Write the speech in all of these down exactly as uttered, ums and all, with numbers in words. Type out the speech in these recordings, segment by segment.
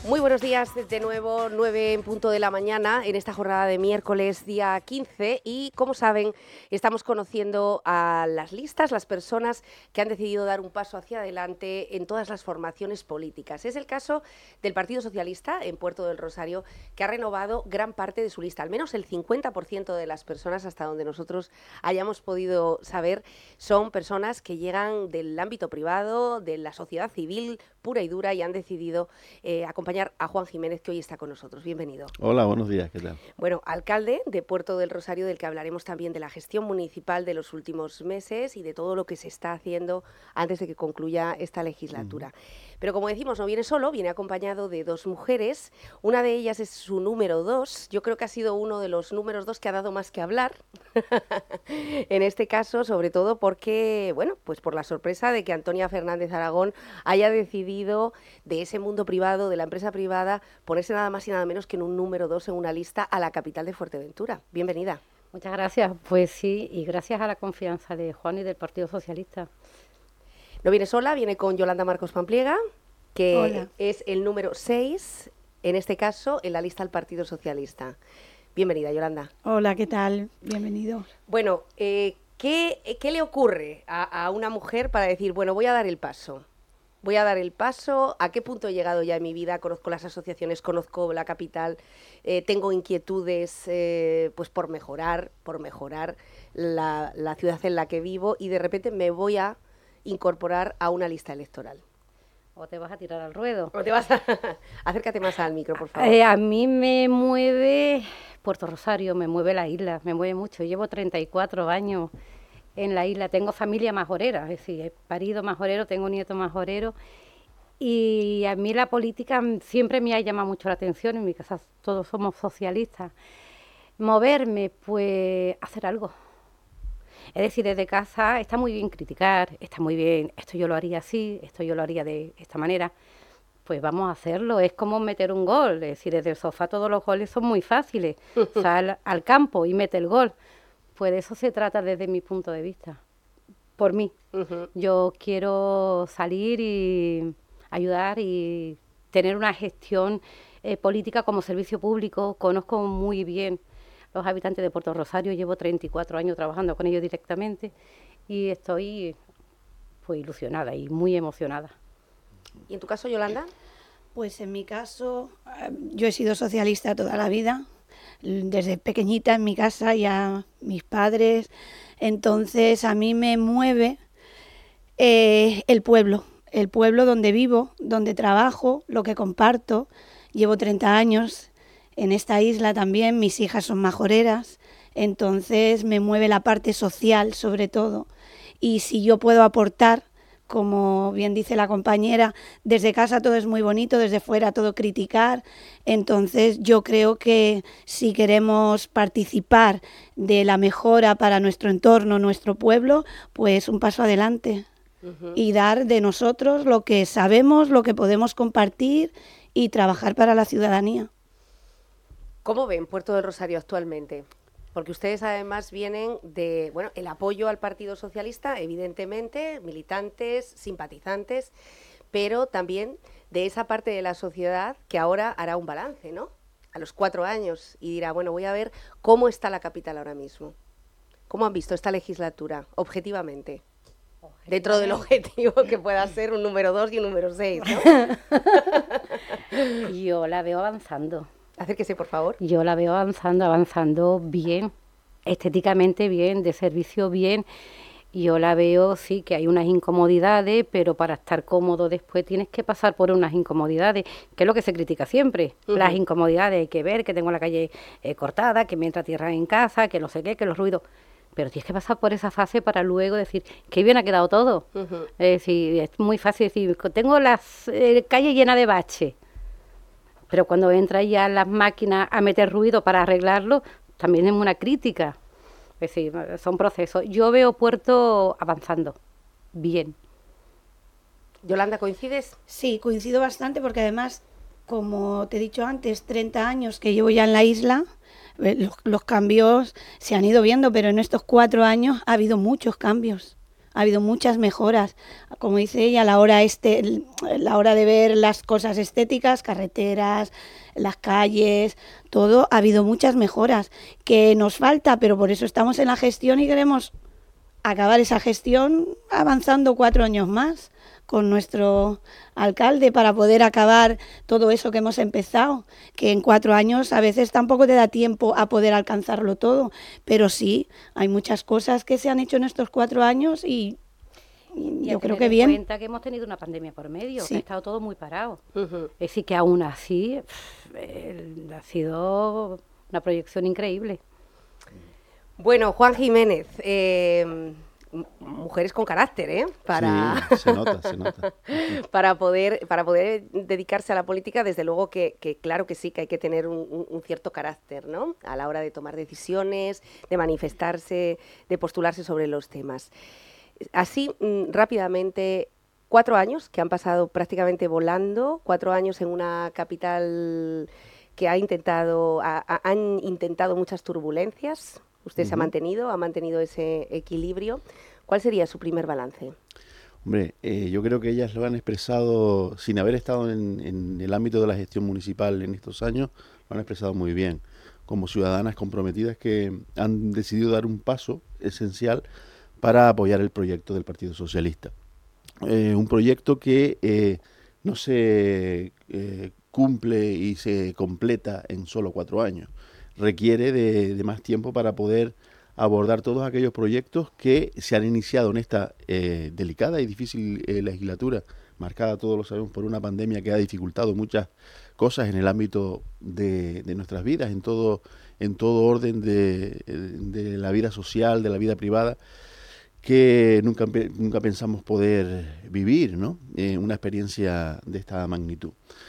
Muy buenos días de nuevo, nueve en punto de la mañana en esta jornada de miércoles día quince y como saben estamos conociendo a las listas, las personas que han decidido dar un paso hacia adelante en todas las formaciones políticas. Es el caso del Partido Socialista en Puerto del Rosario, que ha renovado gran parte de su lista, al menos el cincuenta por ciento de las personas, hasta donde nosotros hayamos podido saber, son personas que llegan del ámbito privado, de la sociedad civil pura y dura, y han decidido eh, acompañar a Juan Jiménez, que hoy está con nosotros. Bienvenido. Hola, buenos días, ¿qué tal? Bueno, alcalde de Puerto del Rosario, del que hablaremos también de la gestión municipal de los últimos meses y de todo lo que se está haciendo antes de que concluya esta legislatura. Uh-huh. Pero como decimos, no viene solo, viene acompañado de dos mujeres. Una de ellas es su número dos. Yo creo que ha sido uno de los números dos que ha dado más que hablar. En este caso, sobre todo porque, bueno, pues por la sorpresa de que Antonia Fernández Aragón haya decidido de ese mundo privado, de la empresa privada, ponerse nada más y nada menos que en un número dos en una lista a la capital de Fuerteventura. Bienvenida. Muchas gracias. Pues sí, y gracias a la confianza de Juan y del Partido Socialista. No viene sola, viene con Yolanda Marcos Pampliega, que Hola. Es el número seis, en este caso, en la lista del Partido Socialista. Bienvenida, Yolanda. Hola, ¿qué tal? Bienvenido. Bueno, eh, ¿qué, ¿qué le ocurre a, a una mujer para decir, bueno, voy a dar el paso? Voy a dar el paso, ¿a qué punto he llegado ya en mi vida? Conozco las asociaciones, conozco la capital, eh, tengo inquietudes eh, pues por mejorar, por mejorar la, la ciudad en la que vivo, y de repente me voy a incorporar a una lista electoral. ¿O te vas a tirar al ruedo? ¿O te vas a... Acércate más al micro, por favor. Eh, a mí me mueve Puerto Rosario, me mueve la isla, me mueve mucho. Llevo treinta y cuatro años en la isla, tengo familia majorera, es decir, he parido majorero, tengo nieto majorero, y a mí la política siempre me ha llamado mucho la atención. En mi casa todos somos socialistas. Moverme, pues hacer algo. Es decir, desde casa está muy bien criticar, está muy bien, esto yo lo haría así, esto yo lo haría de esta manera. Pues vamos a hacerlo, es como meter un gol. Es decir, desde el sofá todos los goles son muy fáciles. Sal al campo y mete el gol. Pues de eso se trata desde mi punto de vista, por mí. Uh-huh. Yo quiero salir y ayudar y tener una gestión eh, política como servicio público. Conozco muy bien los habitantes de Puerto Rosario, llevo treinta y cuatro años trabajando con ellos directamente y estoy pues ilusionada y muy emocionada. ¿Y en tu caso, Yolanda? Pues en mi caso, yo he sido socialista toda la vida, desde pequeñita en mi casa y a mis padres, entonces a mí me mueve eh, el pueblo, el pueblo donde vivo, donde trabajo, lo que comparto. Llevo treinta años en esta isla también, mis hijas son majoreras, entonces me mueve la parte social sobre todo, y si yo puedo aportar, como bien dice la compañera, desde casa todo es muy bonito, desde fuera todo criticar. Entonces yo creo que si queremos participar de la mejora para nuestro entorno, nuestro pueblo, pues un paso adelante. Uh-huh. Y dar de nosotros lo que sabemos, lo que podemos compartir y trabajar para la ciudadanía. ¿Cómo ven Puerto del Rosario actualmente? Porque ustedes además vienen de, bueno, el apoyo al Partido Socialista, evidentemente, militantes, simpatizantes, pero también de esa parte de la sociedad que ahora hará un balance, ¿no? A los cuatro años y dirá, bueno, voy a ver cómo está la capital ahora mismo. ¿Cómo han visto esta legislatura, objetivamente? objetivamente. Dentro del objetivo que pueda ser un número dos y un número seis, ¿no? Yo la veo avanzando. Acérquese, por favor. Yo la veo avanzando, avanzando bien, estéticamente bien, de servicio bien. Yo la veo, sí, que hay unas incomodidades, pero para estar cómodo después tienes que pasar por unas incomodidades, que es lo que se critica siempre. Uh-huh. Las incomodidades, hay que ver que tengo la calle eh, cortada, que me entra tierra en casa, que no sé qué, que los ruidos. Pero tienes que pasar por esa fase para luego decir, qué bien ha quedado todo. Uh-huh. Es decir, es muy fácil decir, tengo la eh, calle llena de baches. Pero cuando entran ya las máquinas a meter ruido para arreglarlo, también es una crítica. Es decir, son procesos. Yo veo Puerto avanzando bien. Yolanda, ¿coincides? Sí, coincido bastante porque además, como te he dicho antes, treinta años que llevo ya en la isla, los, los cambios se han ido viendo, pero en estos cuatro años ha habido muchos cambios. ha habido muchas mejoras. Como dice ella, la hora, este, la hora de ver las cosas estéticas, carreteras, las calles, todo, ha habido muchas mejoras. Que nos falta, pero por eso estamos en la gestión y queremos acabar esa gestión avanzando cuatro años más con nuestro alcalde para poder acabar todo eso que hemos empezado, que en cuatro años a veces tampoco te da tiempo a poder alcanzarlo todo, pero sí, hay muchas cosas que se han hecho en estos cuatro años y, y yo creo que bien. En cuenta que hemos tenido una pandemia por medio, sí. que ha estado todo muy parado. Uh-huh. Es decir, que aún así pff, eh, ha sido una proyección increíble. Bueno, Juan Jiménez, eh, mujeres con carácter, ¿eh? Para... Sí, se nota, se nota. para, poder, para poder dedicarse a la política, desde luego que, que claro que sí, que hay que tener un, un cierto carácter, ¿no? A la hora de tomar decisiones, de manifestarse, de postularse sobre los temas. Así, mm, rápidamente, cuatro años que han pasado prácticamente volando, cuatro años en una capital que ha intentado, ha, ha, han intentado muchas turbulencias. Usted uh-huh. se ha mantenido, ha mantenido ese equilibrio. ¿Cuál sería su primer balance? Hombre, eh, yo creo que ellas lo han expresado, sin haber estado en, en el ámbito de la gestión municipal en estos años, lo han expresado muy bien, como ciudadanas comprometidas que han decidido dar un paso esencial para apoyar el proyecto del Partido Socialista. Eh, un proyecto que eh, no se eh, cumple y se completa en solo cuatro años. Requiere de, de más tiempo para poder abordar todos aquellos proyectos que se han iniciado en esta eh, delicada y difícil eh, legislatura, marcada, todos lo sabemos, por una pandemia que ha dificultado muchas cosas en el ámbito de, de nuestras vidas, en todo, en todo orden de, de la vida social, de la vida privada, que nunca, nunca pensamos poder vivir, ¿no? Eh, una experiencia de esta magnitud.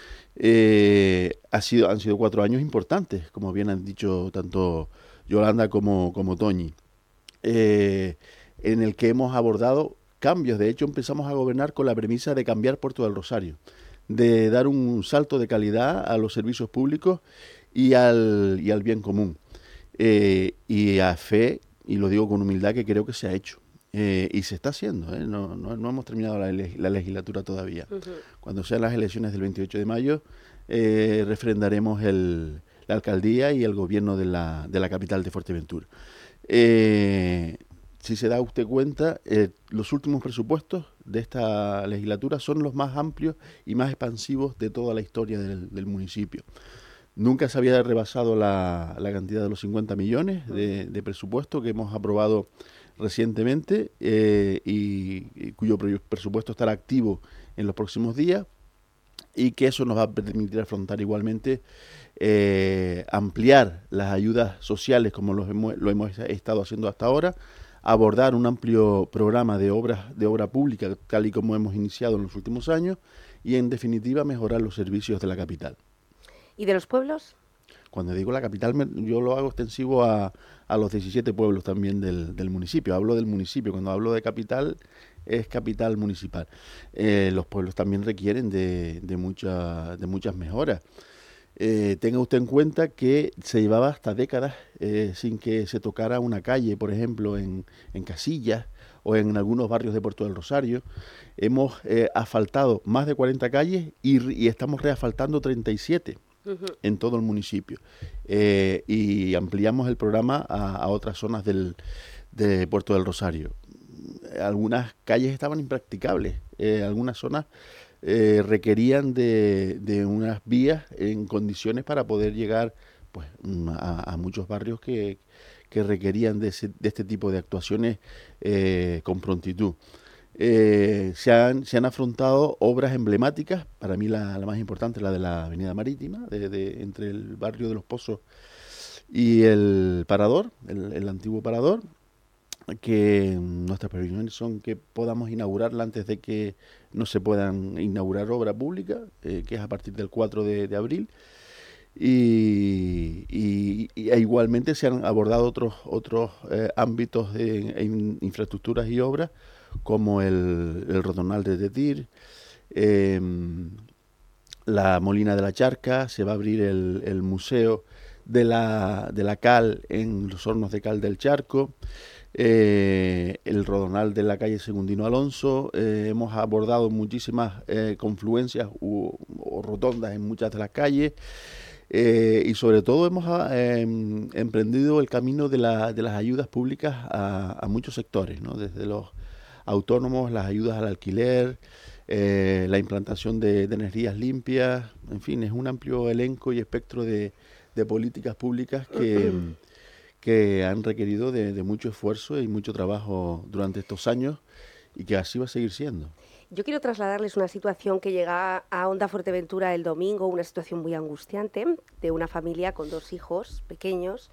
Eh, ha sido, han sido cuatro años importantes, como bien han dicho tanto Yolanda como, como Toñi, eh, en el que hemos abordado cambios. De hecho, empezamos a gobernar con la premisa de cambiar Puerto del Rosario, de dar un salto de calidad a los servicios públicos y al, y al bien común. Eh, y a fe, y lo digo con humildad, que creo que se ha hecho. Eh, y se está haciendo, ¿eh? no, no, no hemos terminado la, la legislatura todavía. Uh-huh. Cuando sean las elecciones del veintiocho de mayo, eh, refrendaremos el, la alcaldía y el gobierno de la, de la capital de Fuerteventura. Eh, si se da usted cuenta, eh, los últimos presupuestos de esta legislatura son los más amplios y más expansivos de toda la historia del, del municipio. Nunca se había rebasado la, la cantidad de los cincuenta millones de, de presupuesto que hemos aprobado recientemente eh, y, y cuyo presupuesto estará activo en los próximos días, y que eso nos va a permitir afrontar igualmente eh, ampliar las ayudas sociales como lo hemos, lo hemos estado haciendo hasta ahora, abordar un amplio programa de obras de obra pública tal y como hemos iniciado en los últimos años, y en definitiva mejorar los servicios de la capital. ¿Y de los pueblos? Cuando digo la capital, me, yo lo hago extensivo a, a los diecisiete pueblos también del, del municipio. Hablo del municipio. Cuando hablo de capital, es capital municipal. Eh, los pueblos también requieren de, de, mucha, de muchas mejoras. Eh, tenga usted en cuenta que se llevaba hasta décadas eh, sin que se tocara una calle, por ejemplo, en, en Casillas o en algunos barrios de Puerto del Rosario. Hemos eh, asfaltado más de cuarenta calles y, y estamos reasfaltando treinta y siete. Uh-huh. En todo el municipio, eh, y ampliamos el programa a, a otras zonas del, de Puerto del Rosario. Algunas calles estaban impracticables, eh, algunas zonas eh, requerían de, de unas vías en condiciones para poder llegar pues, a, a muchos barrios que, que requerían de, ese, de este tipo de actuaciones eh, con prontitud. Eh, se, han, se han afrontado obras emblemáticas, para mí la, la más importante es la de la Avenida Marítima, de, de, entre el barrio de Los Pozos y el Parador, el, el antiguo Parador, que nuestras previsiones son que podamos inaugurarla antes de que no se puedan inaugurar obra pública, eh, que es a partir del cuatro de, de abril. Y, y, y igualmente se han abordado otros, otros eh, ámbitos de, en infraestructuras y obras, como el, el Rodonal de Tetir, eh, la Molina de la Charca. Se va a abrir el, el Museo de la, de la Cal en los Hornos de Cal del Charco. eh, el Rodonal de la calle Segundino Alonso. Eh, hemos abordado muchísimas eh, confluencias u, o rotondas en muchas de las calles. Eh, y sobre todo hemos eh, emprendido el camino de, la, de las ayudas públicas a, a muchos sectores, ¿no? Desde los autónomos, las ayudas al alquiler, eh, la implantación de, de energías limpias, en fin, es un amplio elenco y espectro de, de políticas públicas que, que han requerido de, de mucho esfuerzo y mucho trabajo durante estos años y que así va a seguir siendo. Yo quiero trasladarles una situación que llega a Onda Fuerteventura el domingo, una situación muy angustiante de una familia con dos hijos pequeños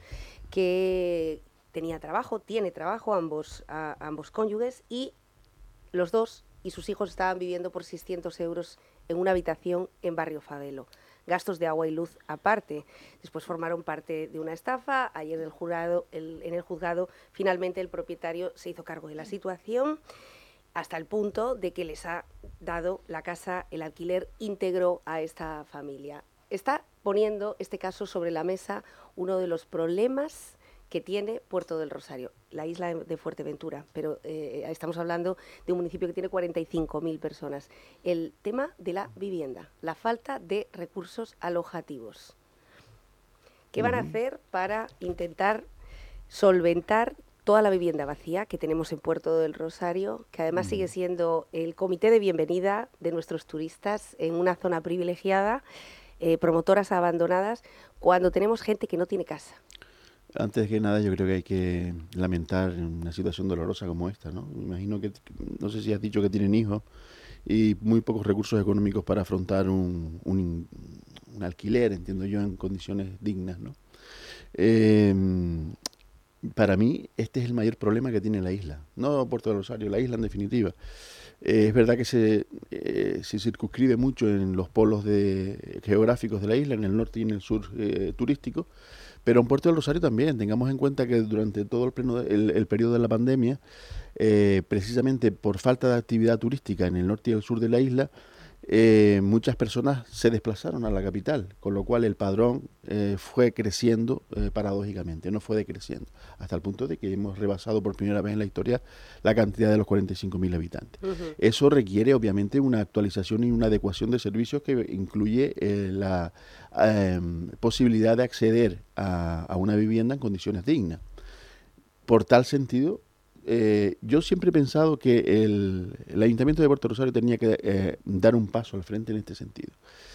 que tenía trabajo, tiene trabajo, ambos, a, ambos cónyuges, y los dos y sus hijos estaban viviendo por seiscientos euros en una habitación en Barrio Fabelo. Gastos de agua y luz aparte. Después formaron parte de una estafa. Ayer el jurado, el, en el juzgado finalmente el propietario se hizo cargo de la situación, hasta el punto de que les ha dado la casa, el alquiler íntegro a esta familia. Está poniendo este caso sobre la mesa uno de los problemas que tiene Puerto del Rosario, la isla de Fuerteventura, pero eh, estamos hablando de un municipio que tiene cuarenta y cinco mil personas. El tema de la vivienda, la falta de recursos alojativos. ¿Qué van a hacer para intentar solventar toda la vivienda vacía que tenemos en Puerto del Rosario, que además sigue siendo el comité de bienvenida de nuestros turistas en una zona privilegiada, eh, promotoras abandonadas, cuando tenemos gente que no tiene casa? Antes que nada, yo creo que hay que lamentar una situación dolorosa como esta, ¿no? Me imagino que, no sé si has dicho que tienen hijos y muy pocos recursos económicos para afrontar un, un, un alquiler, entiendo yo, en condiciones dignas, ¿no? Eh, Para mí, este es el mayor problema que tiene la isla, no Puerto del Rosario, la isla en definitiva. Eh, es verdad que se, eh, se circunscribe mucho en los polos de, geográficos de la isla, en el norte y en el sur eh, turístico, pero en Puerto del Rosario también. Tengamos en cuenta que durante todo el, pleno, el, el periodo de la pandemia, eh, precisamente por falta de actividad turística en el norte y el sur de la isla, Eh, muchas personas se desplazaron a la capital, con lo cual el padrón eh, fue creciendo eh, paradójicamente, no fue decreciendo, hasta el punto de que hemos rebasado por primera vez en la historia la cantidad de los cuarenta y cinco mil habitantes. Uh-huh. Eso requiere obviamente una actualización y una adecuación de servicios que incluye eh, la eh, posibilidad de acceder a, a una vivienda en condiciones dignas. Por tal sentido, Eh, yo siempre he pensado que el, el Ayuntamiento de Puerto Rosario tenía que eh, dar un paso al frente en este sentido.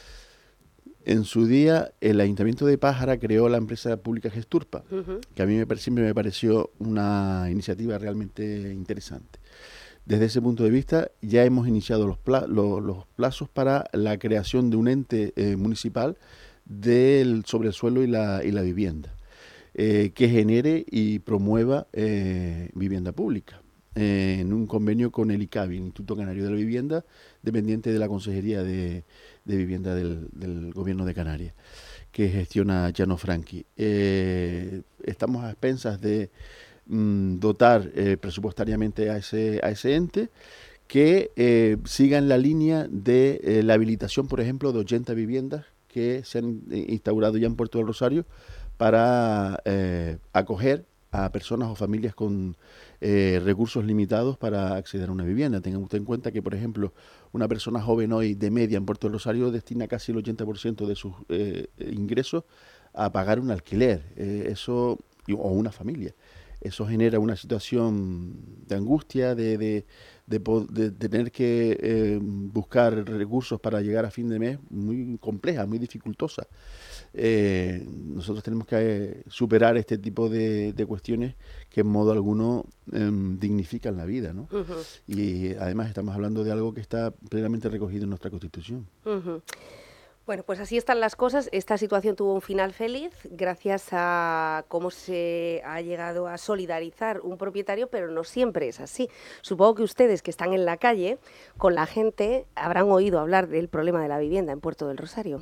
En su día, el Ayuntamiento de Pájara creó la empresa pública Gesturpa, uh-huh. que a mí me, siempre me pareció una iniciativa realmente interesante. Desde ese punto de vista, ya hemos iniciado los, pla- los, los plazos para la creación de un ente eh, municipal del, sobre el suelo y la, y la vivienda. Eh, que genere y promueva eh, vivienda pública, eh, en un convenio con el ICABI, el Instituto Canario de la Vivienda, dependiente de la Consejería de, de Vivienda del, del Gobierno de Canarias, que gestiona Llano Franchi. Eh, estamos a expensas de mm, dotar eh, presupuestariamente a ese, a ese ente, que eh, siga en la línea de eh, la habilitación, por ejemplo, de ochenta viviendas que se han eh, instaurado ya en Puerto del Rosario, para eh, acoger a personas o familias con eh, recursos limitados para acceder a una vivienda. Tengan usted en cuenta que, por ejemplo, una persona joven hoy de media en Puerto del Rosario destina casi el ochenta por ciento de sus eh, ingresos a pagar un alquiler, eh, eso o una familia. Eso genera una situación de angustia, de, de, de, de, de tener que eh, buscar recursos para llegar a fin de mes, muy compleja, muy dificultosa. Eh, nosotros tenemos que eh, superar este tipo de, de cuestiones que en modo alguno eh, dignifican la vida, ¿no? Uh-huh. Y además estamos hablando de algo que está plenamente recogido en nuestra Constitución. Uh-huh. Bueno, pues así están las cosas. Esta situación tuvo un final feliz gracias a cómo se ha llegado a solidarizar un propietario, pero no siempre es así. Supongo que ustedes, que están en la calle con la gente, habrán oído hablar del problema de la vivienda en Puerto del Rosario.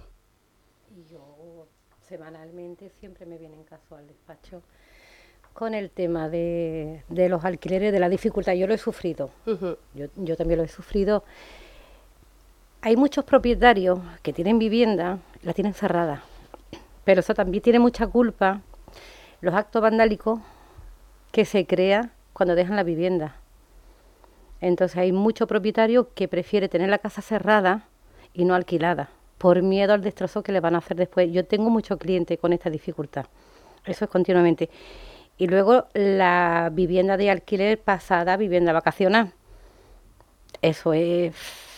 Yo semanalmente siempre me vienen casos al despacho con el tema de, de los alquileres, de la dificultad. Yo lo he sufrido, uh-huh. yo, yo también lo he sufrido. Hay muchos propietarios que tienen vivienda, la tienen cerrada, pero eso también tiene mucha culpa los actos vandálicos que se crean cuando dejan la vivienda. Entonces hay muchos propietarios que prefieren tener la casa cerrada y no alquilada, por miedo al destrozo que le van a hacer después. Yo tengo muchos clientes con esta dificultad, eso es continuamente. Y luego la vivienda de alquiler pasada a vivienda vacacional. Eso es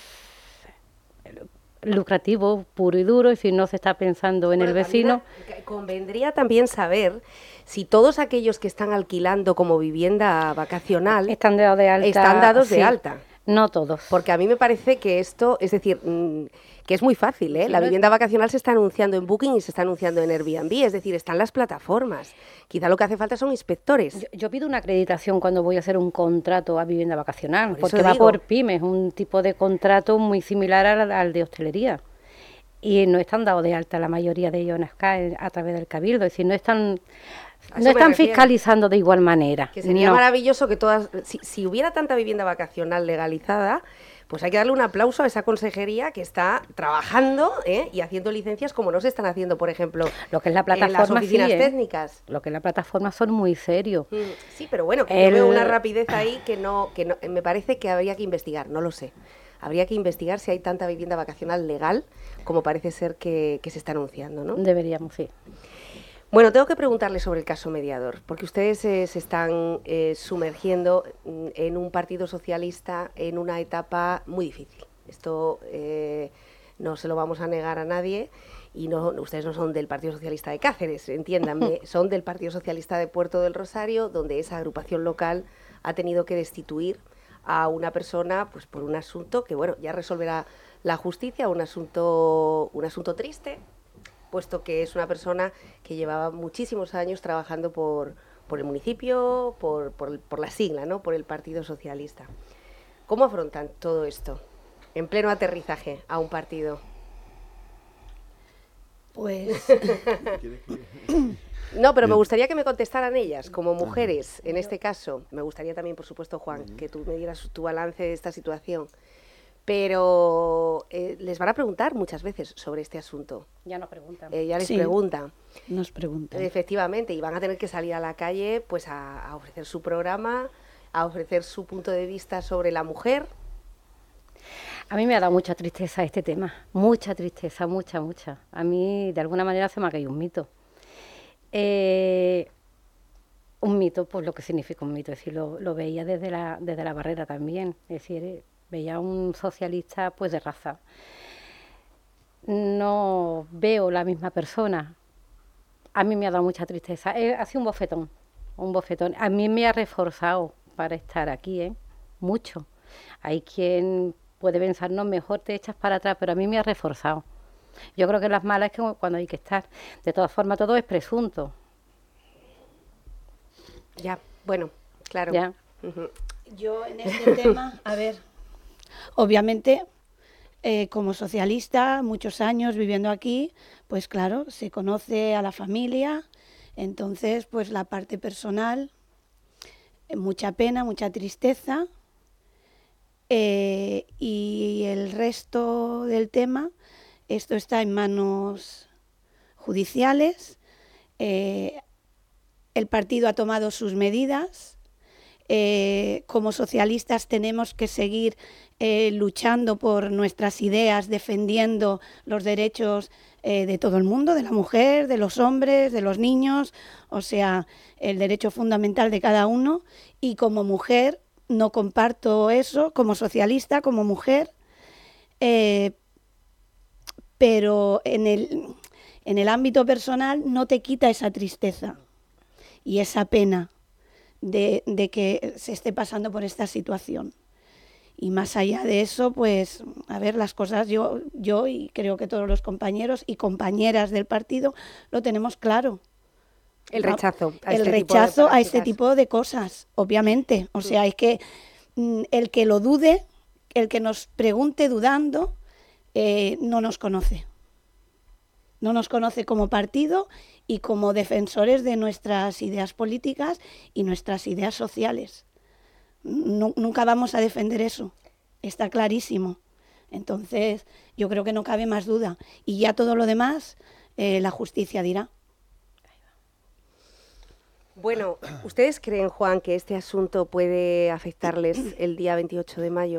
lucrativo, puro y duro, y si no se está pensando en bueno, el vecino. También, convendría también saber si todos aquellos que están alquilando como vivienda vacacional están dados de alta. Están dados de sí, alta. No todos. Porque a mí me parece que esto, es decir, mmm, que es muy fácil, ¿eh? La vivienda vacacional se está anunciando en Booking y se está anunciando en Airbnb, es decir, están las plataformas. Quizá lo que hace falta son inspectores. Yo, yo pido una acreditación cuando voy a hacer un contrato a vivienda vacacional, Por porque eso va digo. por pymes, un tipo de contrato muy similar al, al de hostelería. Y no están dados de alta la mayoría de ellos en Asca, a través del Cabildo, es decir, no están... A eso No me están refiero. fiscalizando de igual manera. Que sería no. maravilloso que todas, si, si hubiera tanta vivienda vacacional legalizada, pues hay que darle un aplauso a esa consejería que está trabajando, ¿eh? Y haciendo licencias como no se están haciendo, por ejemplo, Lo que es la en las plataforma, oficinas sí, ¿eh? técnicas. Lo que es la plataforma son muy serios. Mm, Sí, pero bueno, que El- yo veo una rapidez ahí que no, que no, me parece que habría que investigar, no lo sé. Habría que investigar si hay tanta vivienda vacacional legal como parece ser que, que se está anunciando, ¿no? Deberíamos, sí. Bueno, tengo que preguntarle sobre el caso Mediador, porque ustedes eh, se están eh, sumergiendo mm, en un partido socialista en una etapa muy difícil. Esto eh, no se lo vamos a negar a nadie y no, ustedes no son del Partido Socialista de Cáceres, entiéndanme, son del Partido Socialista de Puerto del Rosario, donde esa agrupación local ha tenido que destituir a una persona pues por un asunto que, bueno, ya resolverá la justicia, un asunto, un asunto triste, puesto que es una persona que llevaba muchísimos años trabajando por, por el municipio, por, por, por la sigla, ¿no? Por el Partido Socialista. ¿Cómo afrontan todo esto en pleno aterrizaje a un partido? Pues No, pero me gustaría que me contestaran ellas, como mujeres, en este caso. Me gustaría también, por supuesto, Juan, que tú me dieras tu balance de esta situación. Pero eh, les van a preguntar muchas veces sobre este asunto. Ya nos preguntan. Eh, ya les Sí. preguntan. nos preguntan. Efectivamente, y van a tener que salir a la calle pues a, a ofrecer su programa, a ofrecer su punto de vista sobre la mujer. A mí me ha dado mucha tristeza este tema, mucha tristeza, mucha, mucha. A mí, de alguna manera, se me ha caído un mito. Eh, un mito, pues lo que significa un mito, es decir, lo, lo veía desde la, desde la barrera también, es decir, eh, veía a un socialista pues de raza. No veo la misma persona. A mí me ha dado mucha tristeza. Eh, ha sido un bofetón, un bofetón. A mí me ha reforzado para estar aquí, ¿eh? Mucho. Hay quien puede pensar, no, mejor te echas para atrás, pero a mí me ha reforzado. Yo creo que las malas es que cuando hay que estar. De todas formas, todo es presunto. Ya, bueno, claro. Ya. Ujú. Yo en este tema, a ver, obviamente, eh, como socialista, muchos años viviendo aquí, pues claro, se conoce a la familia, entonces pues la parte personal, eh, mucha pena, mucha tristeza, eh, y el resto del tema, esto está en manos judiciales, eh, el partido ha tomado sus medidas. Eh, como socialistas tenemos que seguir eh, luchando por nuestras ideas, defendiendo los derechos eh, de todo el mundo, de la mujer, de los hombres, de los niños, o sea, el derecho fundamental de cada uno. Y como mujer no comparto eso, como socialista, como mujer, eh, pero en el, en el ámbito personal no te quita esa tristeza y esa pena De, de que se esté pasando por esta situación. Y más allá de eso, pues, a ver, las cosas, yo, yo y creo que todos los compañeros y compañeras del partido lo tenemos claro. El rechazo. A El este rechazo tipo de a este prácticas. tipo de cosas, obviamente. O sea, es que mm, el que lo dude, el que nos pregunte dudando, eh, no nos conoce. No nos conoce como partido y como defensores de nuestras ideas políticas y nuestras ideas sociales. Nu- nunca vamos a defender eso, está clarísimo. Entonces, yo creo que no cabe más duda. Y ya todo lo demás, eh, la justicia dirá. Bueno, ¿ustedes creen, Juan, que este asunto puede afectarles el día veintiocho de mayo?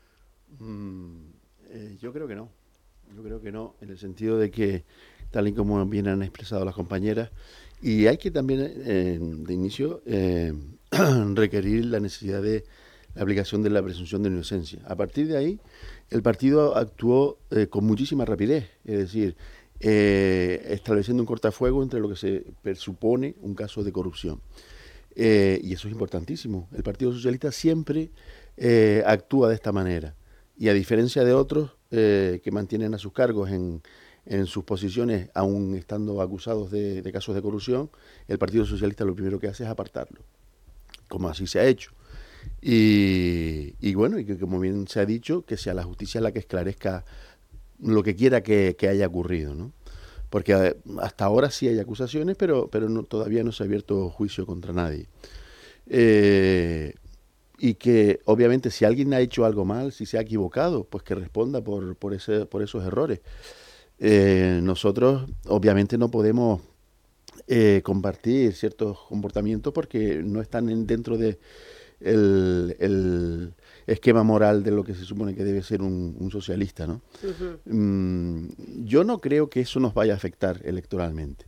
Mm, eh, yo creo que no. Yo creo que no, en el sentido de que, tal y como bien han expresado las compañeras, y hay que también, eh, de inicio, eh, requerir la necesidad de la aplicación de la presunción de inocencia. A partir de ahí, el partido actuó eh, con muchísima rapidez, es decir, eh, estableciendo un cortafuego entre lo que se presupone un caso de corrupción. Eh, y eso es importantísimo. El Partido Socialista siempre eh, actúa de esta manera. Y a diferencia de otros eh, que mantienen a sus cargos en, en sus posiciones, aún estando acusados de, de casos de corrupción, el Partido Socialista lo primero que hace es apartarlo, como así se ha hecho. Y, y bueno, y que como bien se ha dicho, que sea la justicia la que esclarezca lo que quiera que, que haya ocurrido, ¿no? Porque hasta ahora sí hay acusaciones, pero, pero no, todavía no se ha abierto juicio contra nadie. Eh, y que obviamente si alguien ha hecho algo mal, si se ha equivocado, pues que responda por, por, ese, por esos errores. Eh, nosotros obviamente no podemos eh, compartir ciertos comportamientos porque no están en, dentro de el, el esquema moral de lo que se supone que debe ser un, un socialista, ¿no? Uh-huh. Mm, yo no creo que eso nos vaya a afectar electoralmente.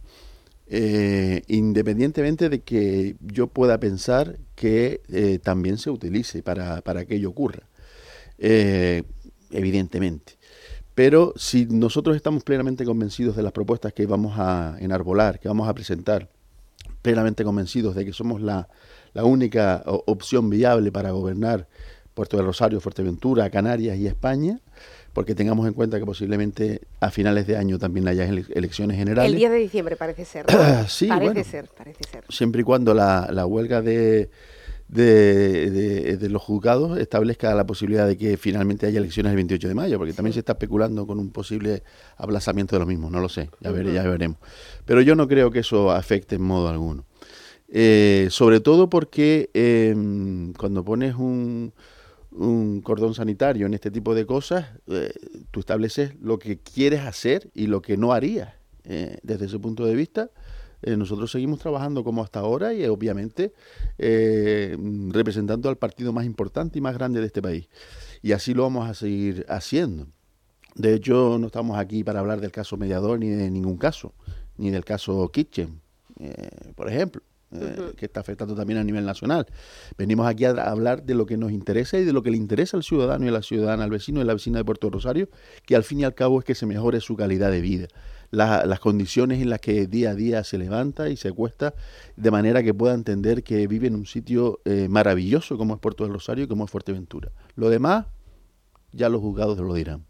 Eh, independientemente de que yo pueda pensar que eh, también se utilice para, para que ello ocurra, eh, evidentemente. Pero si nosotros estamos plenamente convencidos de las propuestas que vamos a enarbolar, que vamos a presentar, plenamente convencidos de que somos la, la única opción viable para gobernar Puerto del Rosario, Fuerteventura, Canarias y España, porque tengamos en cuenta que posiblemente a finales de año también haya ele elecciones generales. El diez de diciembre parece ser, ¿no? Sí, parece bueno, ser, parece ser. Siempre y cuando la, la huelga de, de, de, de los juzgados establezca la posibilidad de que finalmente haya elecciones el veintiocho de mayo, porque sí. También se está especulando con un posible aplazamiento de los mismos, no lo sé, ya, uh-huh. ver, ya veremos. Pero yo no creo que eso afecte en modo alguno. Eh, sobre todo porque eh, cuando pones un... un cordón sanitario en este tipo de cosas, eh, tú estableces lo que quieres hacer y lo que no harías. Eh, desde ese punto de vista, eh, nosotros seguimos trabajando como hasta ahora y eh, obviamente eh, representando al partido más importante y más grande de este país. Y así lo vamos a seguir haciendo. De hecho, no estamos aquí para hablar del caso Mediador ni de ningún caso, ni del caso Kitchen, eh, por ejemplo. Eh, uh-huh. que está afectando también a nivel nacional. Venimos aquí a, a hablar de lo que nos interesa y de lo que le interesa al ciudadano y a la ciudadana, al vecino y a la vecina de Puerto Rosario, que al fin y al cabo es que se mejore su calidad de vida, la, las condiciones en las que día a día se levanta y se acuesta, de manera que pueda entender que vive en un sitio eh, maravilloso como es Puerto del Rosario y como es Fuerteventura. Lo demás, ya los juzgados lo dirán.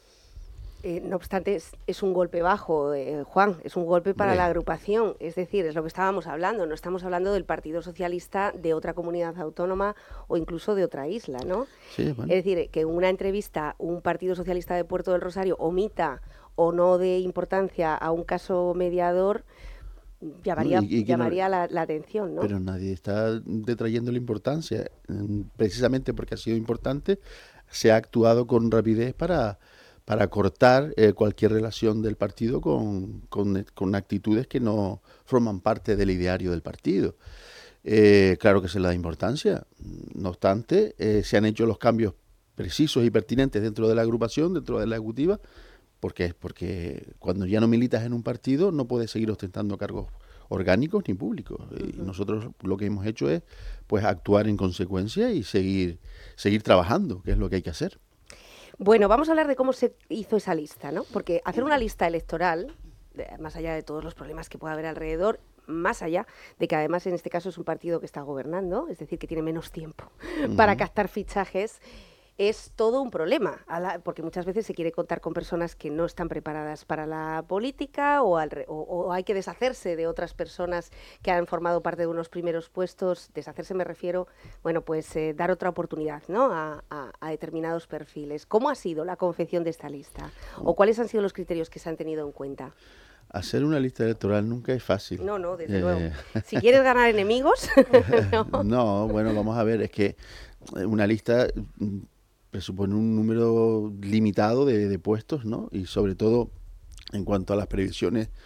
Eh, no obstante, es, es un golpe bajo, eh, Juan, es un golpe para Bien. la agrupación, es decir, es lo que estábamos hablando, no estamos hablando del Partido Socialista de otra comunidad autónoma o incluso de otra isla, ¿no? Sí, bueno. Es decir, que en una entrevista un Partido Socialista de Puerto del Rosario omita o no dé importancia a un caso mediador, llamaría, no, y, y llamaría no, la, la atención, ¿no? Pero nadie está detrayendo la importancia, precisamente porque ha sido importante, se ha actuado con rapidez para... para cortar eh, cualquier relación del partido con, con, con actitudes que no forman parte del ideario del partido. Eh, claro que se le da importancia, no obstante, eh, se han hecho los cambios precisos y pertinentes dentro de la agrupación, dentro de la ejecutiva, porque, porque cuando ya no militas en un partido no puedes seguir ostentando cargos orgánicos ni públicos. Uh-huh. Y nosotros lo que hemos hecho es pues actuar en consecuencia y seguir, seguir trabajando, que es lo que hay que hacer. Bueno, vamos a hablar de cómo se hizo esa lista, ¿no? Porque hacer una lista electoral, más allá de todos los problemas que pueda haber alrededor, más allá de que además en este caso es un partido que está gobernando, es decir, que tiene menos tiempo uh-huh. para captar fichajes, es todo un problema, a la, porque muchas veces se quiere contar con personas que no están preparadas para la política o, al, o, o hay que deshacerse de otras personas que han formado parte de unos primeros puestos. Deshacerse me refiero, bueno, pues eh, dar otra oportunidad, ¿no? a, a, a determinados perfiles. ¿Cómo ha sido la confección de esta lista? ¿O cuáles han sido los criterios que se han tenido en cuenta? Hacer una lista electoral nunca es fácil. No, no, desde eh... luego. Si quieres ganar enemigos... no. no, bueno, vamos a ver, es que una lista... presupone un número limitado de, de puestos, ¿no? Y sobre todo en cuanto a las previsiones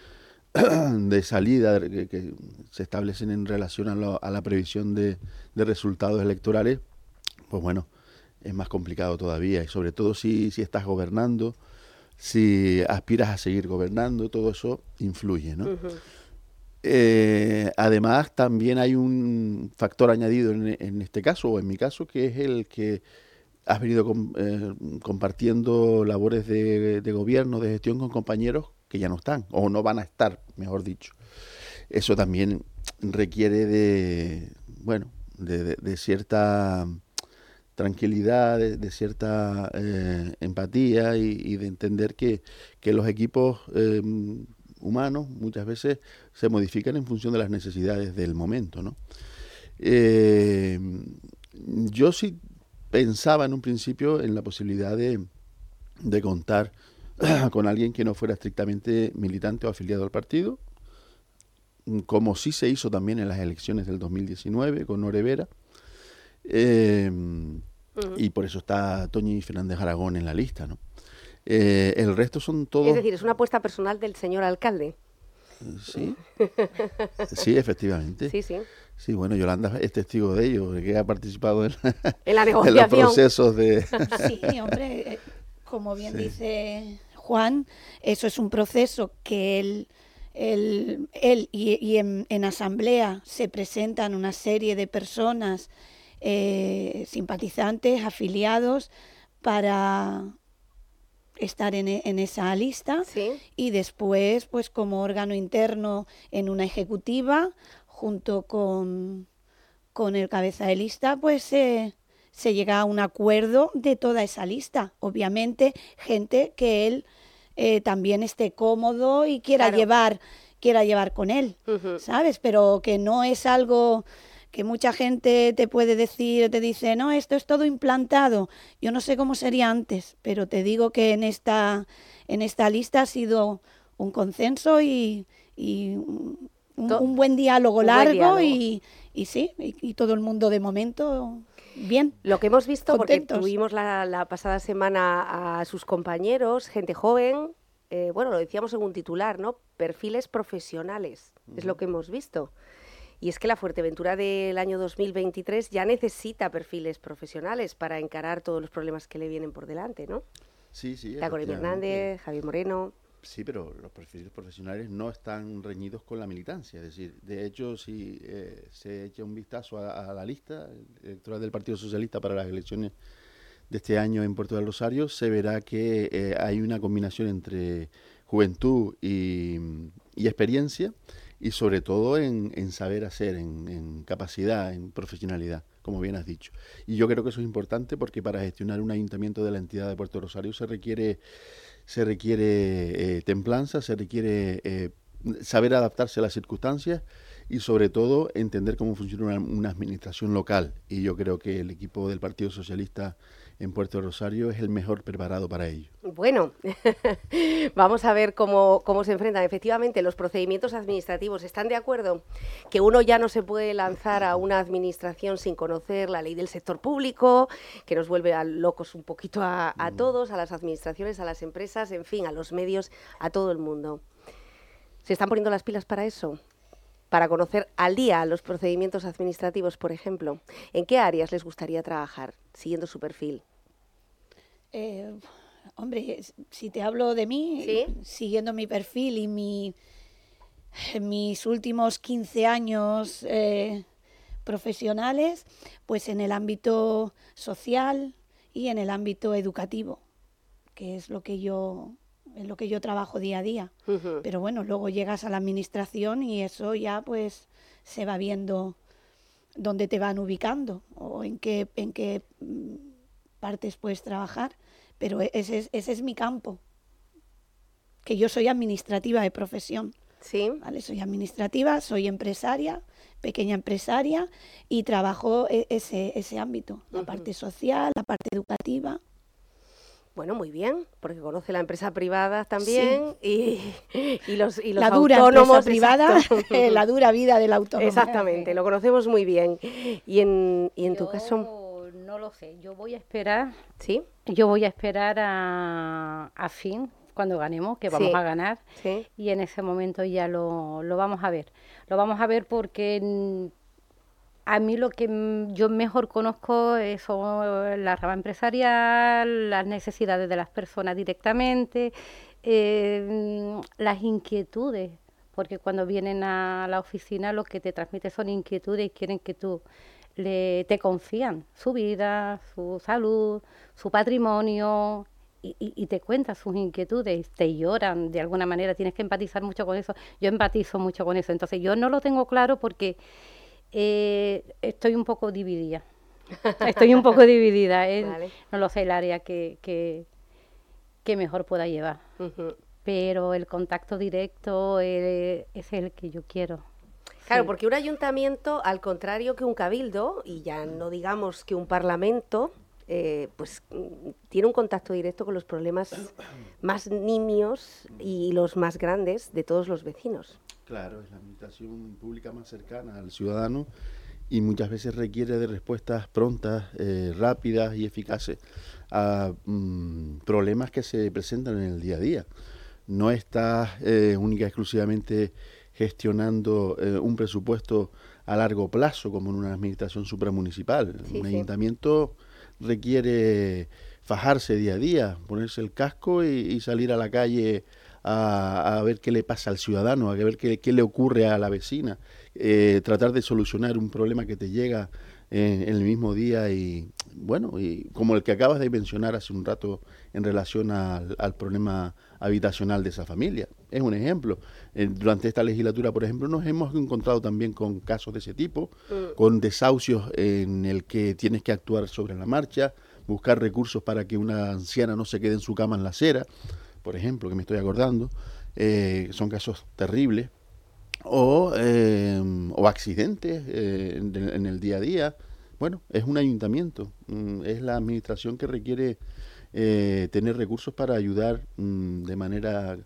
de salida que, que se establecen en relación a, lo, a la previsión de, de resultados electorales, pues bueno, es más complicado todavía, y sobre todo si, si estás gobernando, si aspiras a seguir gobernando, todo eso influye, ¿no? Uh-huh. Eh, además, también hay un factor añadido en, en este caso, o en mi caso, que es el que has venido com, eh, compartiendo labores de, de gobierno, de gestión con compañeros que ya no están, o no van a estar, mejor dicho. Eso también requiere de, bueno, de, de, de cierta tranquilidad, de, de cierta eh, empatía y, y de entender que, que los equipos eh, humanos muchas veces se modifican en función de las necesidades del momento, ¿no? Eh, yo sí pensaba en un principio en la posibilidad de, de contar con alguien que no fuera estrictamente militante o afiliado al partido, como sí se hizo también en las elecciones del dos mil diecinueve con Nore Vera, eh, uh-huh. y por eso está Toñi Fernández Aragón en la lista, ¿no? Eh, el resto son todos... Es decir, es una apuesta personal del señor alcalde. Sí, sí, efectivamente. Sí, sí. Sí, bueno, Yolanda es testigo de ello, de que ha participado en, en la negociación. En los procesos de... Sí, hombre, como bien sí. dice Juan, eso es un proceso que él, él, él y, y en, en asamblea se presentan una serie de personas eh, simpatizantes, afiliados, para estar en, en esa lista, ¿sí? Y después, pues como órgano interno en una ejecutiva, junto con, con el cabeza de lista, pues eh, se llega a un acuerdo de toda esa lista. Obviamente, gente que él eh, también esté cómodo y quiera claro. llevar, quiera llevar con él, uh-huh. ¿sabes? Pero que no es algo que mucha gente te puede decir, te dice, no, esto es todo implantado. Yo no sé cómo sería antes, pero te digo que en esta, en esta lista ha sido un consenso y, y un, un buen diálogo un largo buen diálogo. Y, y sí, y, y todo el mundo de momento bien. Lo que hemos visto, contentos. Porque tuvimos la, la pasada semana a sus compañeros, gente joven, eh, bueno, lo decíamos en un titular, ¿no? Perfiles profesionales, uh-huh. es lo que hemos visto. Y es que la Fuerteventura del año dos mil veintitrés ya necesita perfiles profesionales para encarar todos los problemas que le vienen por delante, ¿no? Sí, sí. Tacorín Hernández, Javier Moreno... Sí, pero los perfiles profesionales no están reñidos con la militancia. Es decir, de hecho, si eh, se echa un vistazo a, a la lista electoral del Partido Socialista para las elecciones de este año en Puerto del Rosario, se verá que eh, hay una combinación entre juventud y, y experiencia, y sobre todo en, en saber hacer, en, en capacidad, en profesionalidad, como bien has dicho. Y yo creo que eso es importante porque para gestionar un ayuntamiento de la entidad de Puerto Rosario se requiere, se requiere eh, templanza, se requiere eh, saber adaptarse a las circunstancias y sobre todo entender cómo funciona una, una administración local. Y yo creo que el equipo del Partido Socialista en Puerto Rosario es el mejor preparado para ello. Bueno, vamos a ver cómo, cómo se enfrentan. Efectivamente, los procedimientos administrativos, ¿están de acuerdo? Que uno ya no se puede lanzar a una administración sin conocer la ley del sector público, que nos vuelve a locos un poquito a, a todos, a las administraciones, a las empresas, en fin, a los medios, a todo el mundo. ¿Se están poniendo las pilas para eso? Para conocer al día los procedimientos administrativos, por ejemplo. ¿En qué áreas les gustaría trabajar, siguiendo su perfil? Eh, hombre, si te hablo de mí, ¿sí? Siguiendo mi perfil y mi, mis últimos quince años eh, profesionales, pues en el ámbito social y en el ámbito educativo, que es lo que yo... en lo que yo trabajo día a día. Uh-huh. Pero bueno, luego llegas a la administración y eso ya pues se va viendo dónde te van ubicando o en qué, en qué partes puedes trabajar. Pero ese es, ese es mi campo, que yo soy administrativa de profesión. Sí. ¿Vale? Soy administrativa, soy empresaria, pequeña empresaria y trabajo ese, ese ámbito, la uh-huh. parte social, la parte educativa. Bueno, muy bien, porque conoce la empresa privada también sí. y, y los, y los la dura autónomos privada, la dura vida del autónomo. Exactamente, lo conocemos muy bien. Y en, y en yo tu caso... no lo sé, yo voy a esperar, ¿sí? Yo voy a esperar a, a fin, cuando ganemos, que vamos Sí. a ganar, Sí. y en ese momento ya lo, lo vamos a ver. Lo vamos a ver porque mm, a mí lo que mm, yo mejor conozco es son la rama empresarial, las necesidades de las personas directamente, eh, mm, las inquietudes, porque cuando vienen a la oficina lo que te transmite son inquietudes y quieren que tú le, te confían su vida, su salud, su patrimonio, y, y- y te cuentan sus inquietudes, te lloran de alguna manera, tienes que empatizar mucho con eso. Yo empatizo mucho con eso, entonces yo no lo tengo claro porque eh, estoy un poco dividida. Estoy un poco dividida, en, Vale. no lo sé, el área que, que, que mejor pueda llevar. Ujú. Pero el contacto directo eh, es el que yo quiero. Claro, Sí. porque un ayuntamiento, al contrario que un cabildo, y ya no digamos que un parlamento, eh, pues mm, tiene un contacto directo con los problemas más nimios y los más grandes de todos los vecinos. Claro, es la administración pública más cercana al ciudadano y muchas veces requiere de respuestas prontas, eh, rápidas y eficaces a mm, problemas que se presentan en el día a día. No está eh, única y exclusivamente gestionando eh, un presupuesto a largo plazo como en una administración supramunicipal. Sí, un sí. ayuntamiento requiere fajarse día a día, ponerse el casco y, y salir a la calle a, a ver qué le pasa al ciudadano, a ver qué, qué le ocurre a la vecina, eh, tratar de solucionar un problema que te llega en, en el mismo día y bueno, y como el que acabas de mencionar hace un rato en relación al, al problema habitacional de esa familia. Es un ejemplo. Eh, durante esta legislatura, por ejemplo, nos hemos encontrado también con casos de ese tipo, Mm. con desahucios en el que tienes que actuar sobre la marcha, buscar recursos para que una anciana no se quede en su cama en la acera, por ejemplo, que me estoy acordando. Eh, son casos terribles. O, eh, o accidentes eh, en, en el día a día. Bueno, es un ayuntamiento, mm, es la administración que requiere eh, tener recursos para ayudar mm, de manera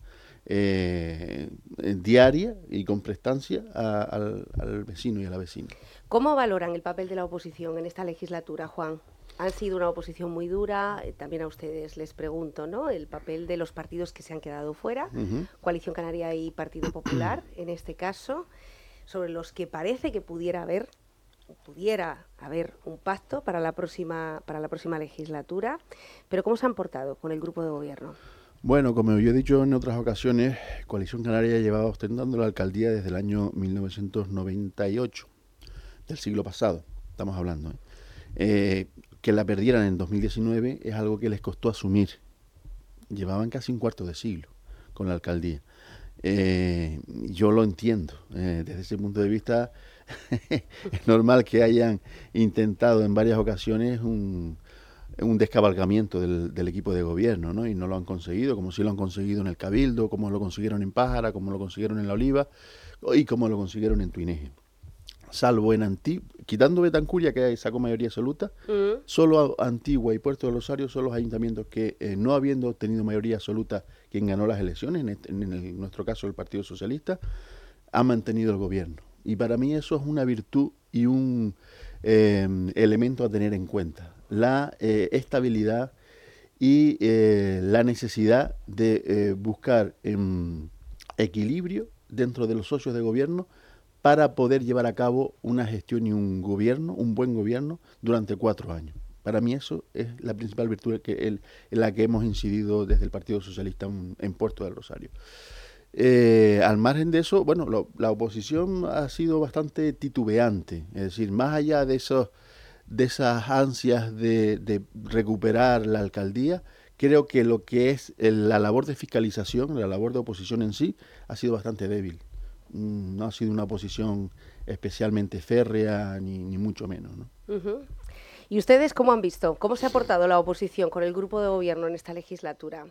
eh, eh, diaria y con prestancia a- al, al vecino y a la vecina. ¿Cómo valoran el papel de la oposición en esta legislatura, Juan? Han sido una oposición muy dura, eh, también a ustedes les pregunto, ¿no? El papel de los partidos que se han quedado fuera, Ujú. Coalición Canaria y Partido Popular, en este caso, sobre los que parece que pudiera haber pudiera haber un pacto para la próxima para la próxima legislatura, pero ¿cómo se han portado con el grupo de gobierno? Bueno, como yo he dicho en otras ocasiones, Coalición Canaria llevaba ostentando la alcaldía desde el año mil novecientos noventa y ocho, del siglo pasado, estamos hablando. ¿eh? Eh, que la perdieran en dos mil diecinueve es algo que les costó asumir. Llevaban casi un cuarto de siglo con la alcaldía. Eh, yo lo entiendo. Eh, desde ese punto de vista, es normal que hayan intentado en varias ocasiones un, un descabalgamiento del, del equipo de gobierno, ¿no? Y no lo han conseguido, como sí lo han conseguido en el Cabildo, como lo consiguieron en Pájara, como lo consiguieron en La Oliva y como lo consiguieron en Tuineje. Salvo en Antigua, quitando Betancuria, que sacó mayoría absoluta, Mm. solo Antigua y Puerto del Rosario son los ayuntamientos que, eh, no habiendo obtenido mayoría absoluta quien ganó las elecciones, en, este- en el- en nuestro caso el Partido Socialista, ha mantenido el gobierno. Y para mí eso es una virtud y un eh, elemento a tener en cuenta. La eh, estabilidad y eh, la necesidad de eh, buscar em, equilibrio dentro de los socios de gobierno para poder llevar a cabo una gestión y un gobierno, un buen gobierno, durante cuatro años. Para mí eso es la principal virtud que el, en la que hemos incidido desde el Partido Socialista en, en Puerto del Rosario. Eh, al margen de eso, bueno, lo, la oposición ha sido bastante titubeante, es decir, más allá de esos, de esas ansias de, de recuperar la alcaldía, creo que lo que es el, la labor de fiscalización, la labor de oposición en sí, ha sido bastante débil. Mm, No ha sido una oposición especialmente férrea, ni, ni mucho menos, ¿no? Ujú. ¿Y ustedes cómo han visto? ¿Cómo se ha portado la oposición con el grupo de gobierno en esta legislatura?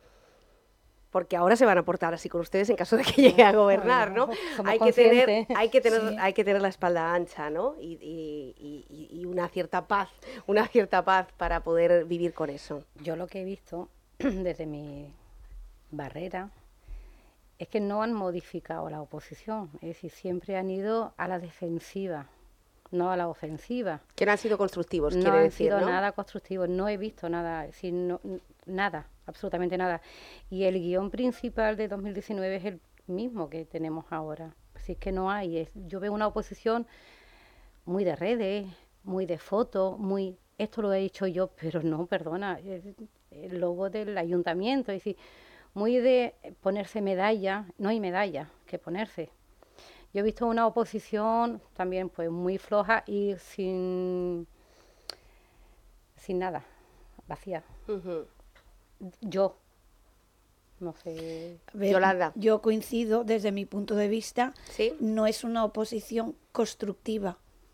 Porque ahora se van a portar así con ustedes en caso de que llegue a gobernar, ¿no? Somos Hay que tener, conscientes. hay que tener, Sí. hay que tener la espalda ancha, ¿no? Y, y- y- y una cierta paz, una cierta paz para poder vivir con eso. Yo lo que he visto desde mi barrera es que no han modificado la oposición, es decir, siempre han ido a la defensiva. no a la ofensiva. Que no han sido constructivos, No quiere han decir, sido ¿no? nada constructivos, no he visto nada, es decir, no, n- nada, absolutamente nada. Y el guión principal de dos mil diecinueve es el mismo que tenemos ahora. Así es que no hay, es- yo veo una oposición muy de redes, muy de fotos, muy, esto lo he hecho yo, pero no, perdona, es el logo del ayuntamiento, es decir, muy de ponerse medalla, no hay medalla que ponerse. Yo he visto una oposición también pues muy floja y sin, sin nada, vacía. Ujú. Yo, no sé. A ver, Yolanda. yo coincido desde mi punto de vista, ¿Sí? no es una oposición constructiva,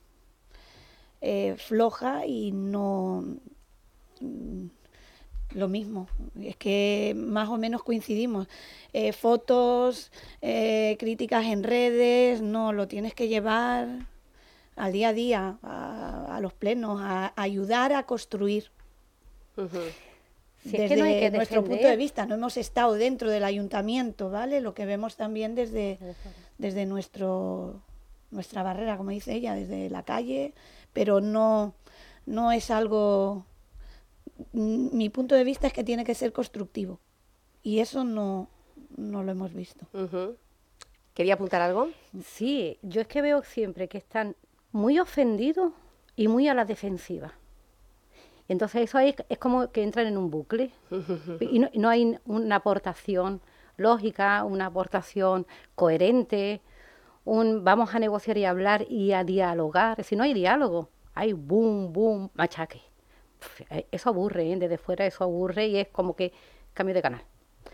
eh, floja y no mm, lo mismo. Es que más o menos coincidimos. Eh, fotos, eh, críticas en redes, no, lo tienes que llevar al día a día, a, a los plenos, a, a ayudar a construir. Ujú. Si es Desde que no hay que nuestro defender. punto de vista, no hemos estado dentro del ayuntamiento, ¿vale? Lo que vemos también desde, desde nuestro nuestra barrera, como dice ella, desde la calle, pero no, no es algo... mm, Mi punto de vista es que tiene que ser constructivo y eso no, no lo hemos visto. Ujú. ¿Quería apuntar algo? Sí, yo es que veo siempre que están muy ofendidos y muy a la defensiva. Entonces eso es, es como que entran en un bucle y no, y no hay una aportación lógica, una aportación coherente, un vamos a negociar y a hablar y a dialogar. Si no hay diálogo, hay boom, boom, machaque. Pf, eh, Eso aburre, ¿eh? Desde fuera eso aburre y es como que cambio de canal.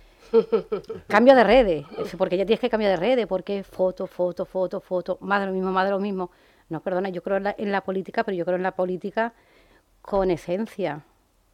Cambio de redes, es porque ya tienes que cambiar de redes, porque foto, foto, foto, foto, más de lo mismo, más de lo mismo. No, perdona, yo creo en la, en la política, pero yo creo en la política con esencia.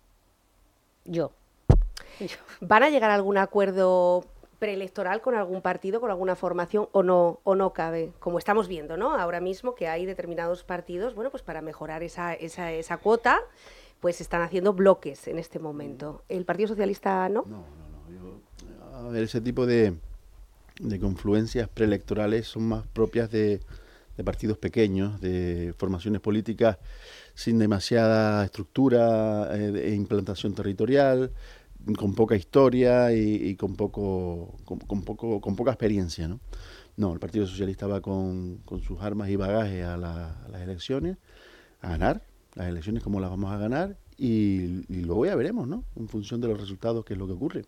Yo. Yo. ¿Van a llegar a algún acuerdo preelectoral con algún partido, con alguna formación o no o no cabe? Como estamos viendo, ¿no? Ahora mismo que hay determinados partidos, bueno, pues para mejorar esa, esa, esa cuota, pues están haciendo bloques en este momento. ¿El Partido Socialista no? No, no, no. Yo, a ver, ese tipo de, de confluencias preelectorales son más propias de, de partidos pequeños, de formaciones políticas sin demasiada estructura eh, e implantación territorial, con poca historia y, y con poco con, con poco con poca experiencia, ¿no? No, el Partido Socialista va con, con sus armas y bagajes a, la, a las elecciones, a ganar las elecciones, como las vamos a ganar, y, y luego ya veremos, ¿no? En función de los resultados, qué es lo que ocurre.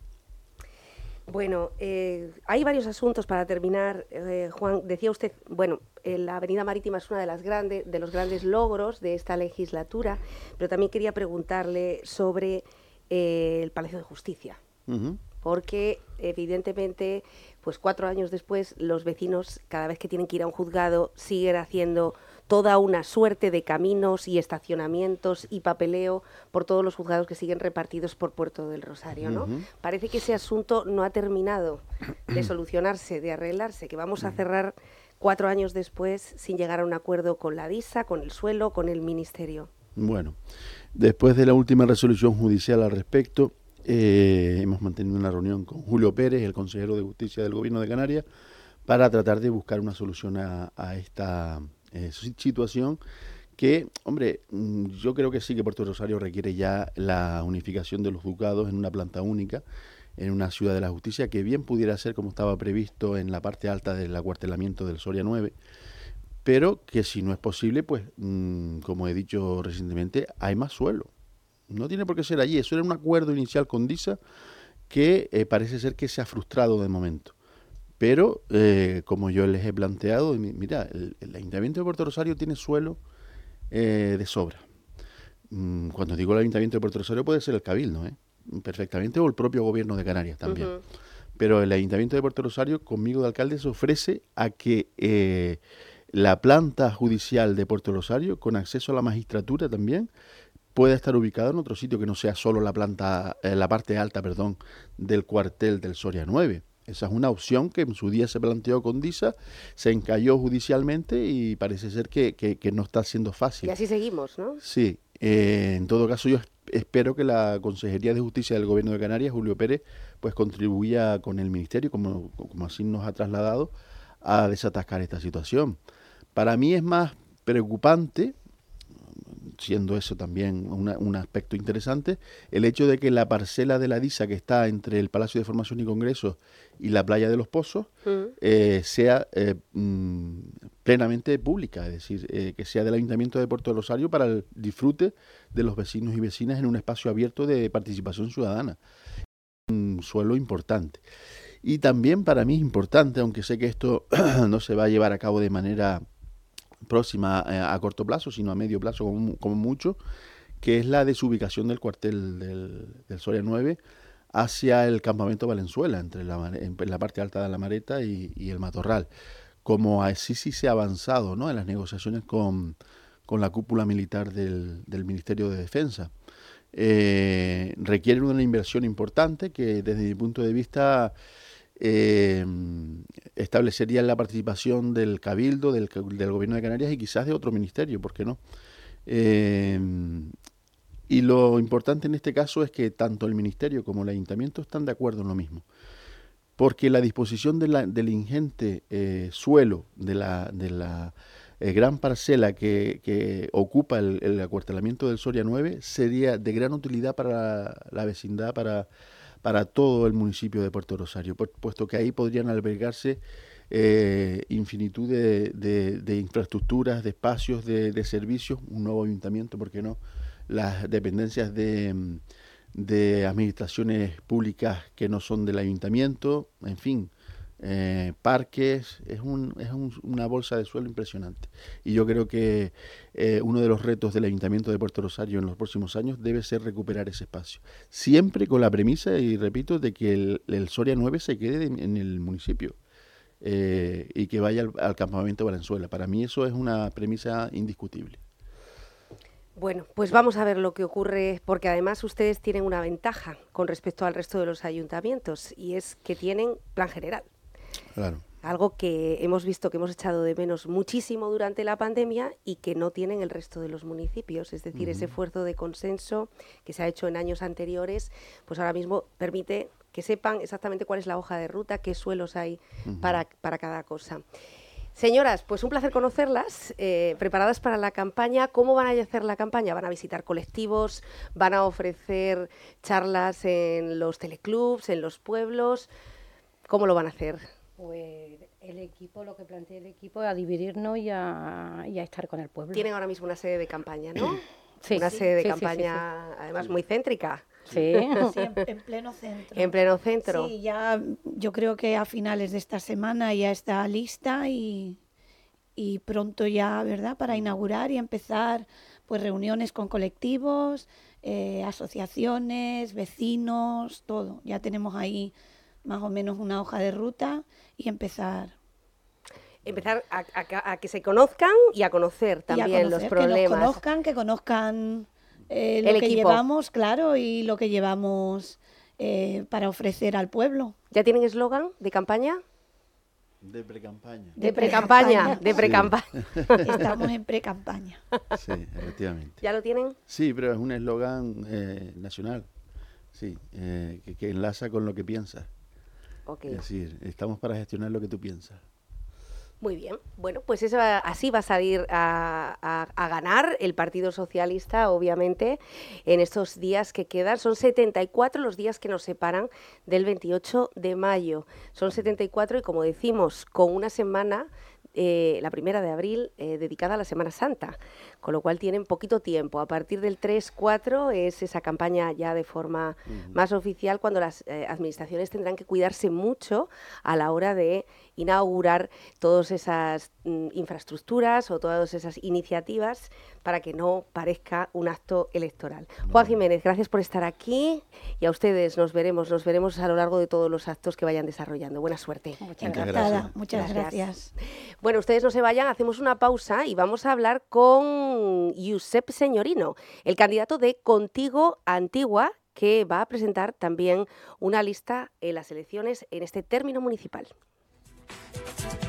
Bueno, eh, hay varios asuntos para terminar. Eh, Juan, decía usted, bueno, eh, la Avenida Marítima es uno de, las grande, de los grandes logros de esta legislatura, pero también quería preguntarle sobre eh, el Palacio de Justicia, Uh-huh. porque evidentemente, pues cuatro años después, los vecinos, cada vez que tienen que ir a un juzgado, siguen haciendo toda una suerte de caminos y estacionamientos y papeleo por todos los juzgados que siguen repartidos por Puerto del Rosario, ¿no? Ujú. Parece que ese asunto no ha terminado de solucionarse, de arreglarse, que vamos a cerrar cuatro años después sin llegar a un acuerdo con la DISA, con el suelo, con el Ministerio. Bueno, después de la última resolución judicial al respecto, eh, hemos mantenido una reunión con Julio Pérez, el consejero de Justicia del Gobierno de Canarias, para tratar de buscar una solución a, a esta eh, situación que, hombre, mm, yo creo que sí que Puerto Rosario requiere ya la unificación de los ducados en una planta única, en una ciudad de la justicia, que bien pudiera ser como estaba previsto en la parte alta del acuartelamiento del Soria nueve, pero que si no es posible, pues, mmm, como he dicho recientemente, hay más suelo. No tiene por qué ser allí. Eso era un acuerdo inicial con DISA que eh, parece ser que se ha frustrado de momento. Pero, eh, como yo les he planteado, mira, el, el Ayuntamiento de Puerto Rosario tiene suelo eh, de sobra. Mm, cuando digo el Ayuntamiento de Puerto Rosario puede ser el Cabildo, ¿eh? Perfectamente, o el propio Gobierno de Canarias también. Uh-huh. Pero el Ayuntamiento de Puerto Rosario, conmigo de alcalde, se ofrece a que eh, la planta judicial de Puerto Rosario, con acceso a la magistratura también, pueda estar ubicada en otro sitio que no sea solo la planta, eh, la parte alta, perdón, del cuartel del Soria nueve. Esa es una opción que en su día se planteó con DISA, se encalló judicialmente y parece ser que, que, que no está siendo fácil. Y así seguimos, ¿no? Sí, eh, en todo caso yo espero que la Consejería de Justicia del Gobierno de Canarias, Julio Pérez, pues contribuya con el Ministerio, como, como así nos ha trasladado, a desatascar esta situación. Para mí es más preocupante, siendo eso también una, un aspecto interesante, el hecho de que la parcela de la DISA que está entre el Palacio de Formación y Congresos y la Playa de los Pozos mm. eh, sea eh, mm, plenamente pública, es decir, eh, que sea del Ayuntamiento de Puerto Rosario para el disfrute de los vecinos y vecinas en un espacio abierto de participación ciudadana. Un suelo importante. Y también para mí es importante, aunque sé que esto no se va a llevar a cabo de manera próxima eh, a corto plazo, sino a medio plazo como, como mucho, que es la desubicación del cuartel del, del Soria nueve hacia el campamento Valenzuela, entre la, en la parte alta de la Mareta y, y el Matorral. Como así sí se ha avanzado, ¿no?, en las negociaciones con, con la cúpula militar del, del Ministerio de Defensa. Eh, requieren una inversión importante que desde mi punto de vista eh, establecería la participación del Cabildo, del, del Gobierno de Canarias y quizás de otro ministerio, ¿por qué no? Eh, y lo importante en este caso es que tanto el Ministerio como el Ayuntamiento están de acuerdo en lo mismo, porque la disposición de la, del ingente eh, suelo de la, de la eh, gran parcela que, que ocupa el, el acuartelamiento del Soria nueve sería de gran utilidad para la, la vecindad, para para todo el municipio de Puerto Rosario, puesto que ahí podrían albergarse eh, infinitud de, de, de infraestructuras, de espacios, de, de servicios, un nuevo ayuntamiento, ¿por qué no? Las dependencias de, de administraciones públicas que no son del ayuntamiento, en fin, eh, parques, es, un, es un, una bolsa de suelo impresionante. Y yo creo que eh, uno de los retos del Ayuntamiento de Puerto Rosario en los próximos años debe ser recuperar ese espacio. Siempre con la premisa, y repito, de que el, el Soria nueve se quede en, en el municipio eh, y que vaya al, al campamento Valenzuela. Para mí eso es una premisa indiscutible. Bueno, pues vamos a ver lo que ocurre, porque además ustedes tienen una ventaja con respecto al resto de los ayuntamientos, y es que tienen plan general. Claro. Algo que hemos visto que hemos echado de menos muchísimo durante la pandemia y que no tienen el resto de los municipios. Es decir, uh-huh. ese esfuerzo de consenso que se ha hecho en años anteriores, pues ahora mismo permite que sepan exactamente cuál es la hoja de ruta, qué suelos hay uh-huh. para, para cada cosa. Señoras, pues un placer conocerlas, eh, preparadas para la campaña. ¿Cómo van a hacer la campaña? ¿Van a visitar colectivos? ¿Van a ofrecer charlas en los teleclubs, en los pueblos? ¿Cómo lo van a hacer? Pues el equipo, lo que plantea el equipo es a dividirnos y a, y a estar con el pueblo. Tienen ahora mismo una sede de campaña, ¿no? Sí. Una sí, sede de sí, campaña, sí, sí, sí. además muy céntrica. Sí, sí en, en pleno centro. En pleno centro. Sí, ya yo creo que a finales de esta semana ya está lista y, y pronto ya, ¿verdad?, para inaugurar y empezar pues reuniones con colectivos, eh, asociaciones, vecinos, todo. Ya tenemos ahí más o menos una hoja de ruta y empezar. Empezar a, a, a que se conozcan y a conocer también a conocer, los problemas. Que nos conozcan, que conozcan eh, lo el que equipo. llevamos, claro, y lo que llevamos eh, para ofrecer al pueblo. ¿Ya tienen eslogan de campaña? De precampaña. De precampaña, de precampaña. Sí. Estamos en precampaña. Sí, efectivamente. ¿Ya lo tienen? Sí, pero es un eslogan eh, nacional, sí, eh, que, que enlaza con lo que piensas. Okay. Es decir, estamos para gestionar lo que tú piensas. Muy bien, bueno, pues eso, así va a salir a, a, a ganar el Partido Socialista, obviamente, en estos días que quedan. Son setenta y cuatro los días que nos separan del veintiocho de mayo. Son setenta y cuatro y, como decimos, con una semana, eh, la primera de abril, eh, dedicada a la Semana Santa, con lo cual tienen poquito tiempo. A partir del tres cuatro es esa campaña ya de forma uh-huh. más oficial, cuando las eh, administraciones tendrán que cuidarse mucho a la hora de inaugurar todas esas mm, infraestructuras o todas esas iniciativas para que no parezca un acto electoral. Bueno. Juan Jiménez, gracias por estar aquí, y a ustedes nos veremos, nos veremos a lo largo de todos los actos que vayan desarrollando. Buena suerte. Muchas gracias. Muchas gracias. Bueno, ustedes no se vayan, hacemos una pausa y vamos a hablar con Josep Señorino, el candidato de Contigo Antigua, que va a presentar también una lista en las elecciones en este término municipal.